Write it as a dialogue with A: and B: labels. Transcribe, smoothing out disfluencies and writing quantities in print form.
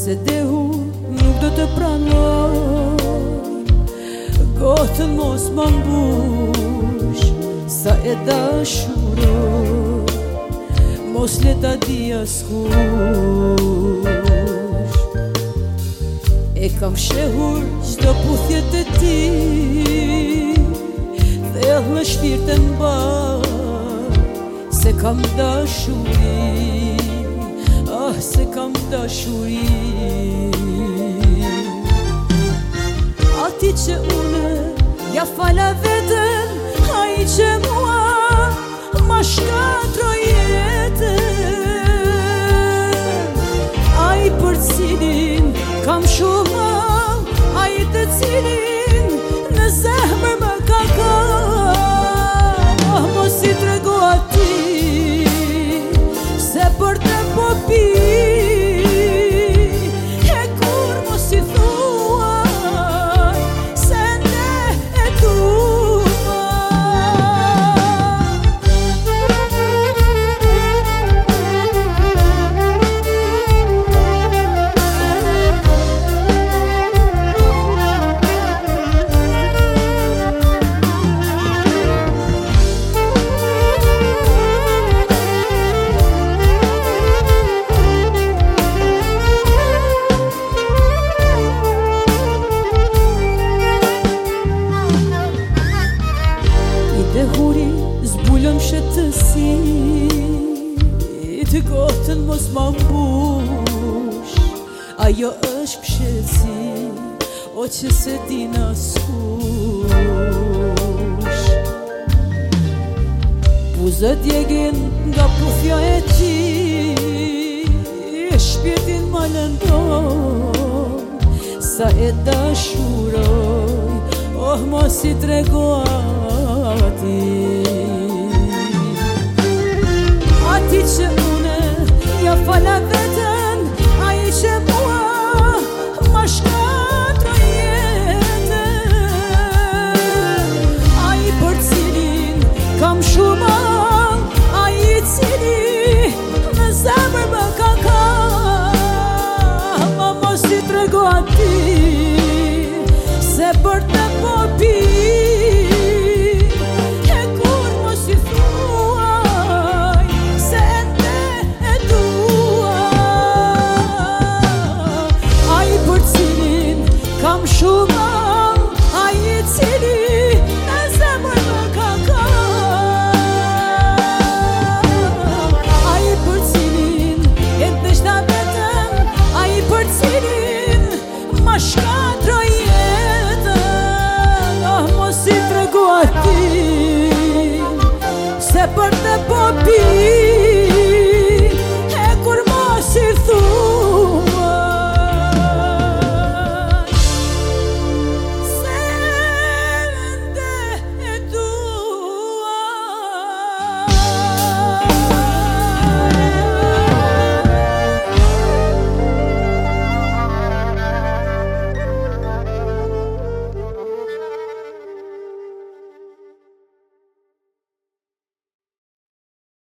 A: Se dehu nuk do të pranoj, gotën mos më mbush, sa e dashuroj, mos le ta di askush. E kam shehur çdo puthje të ti, thellë në shpirtin mbar, se kam dashuri, ah, se kam dashuri. Ati që une ja fala veten, ai që mua ma shkatroi jetën, ai për cilin kam shumë, ai të cilin në zemër më ka kam. Ah, mos i trego ati, se për të po pi, e kur mos i thuaj, se ne e dua. Dhe huri zbulëm shetësi, të gotën mos ma mbush, ajo është pshesi, o që se din askush. Buzët djegin nga puthja e ti, shpirtin ma lëndon, sa e dashuroj, oh mos i trego ati.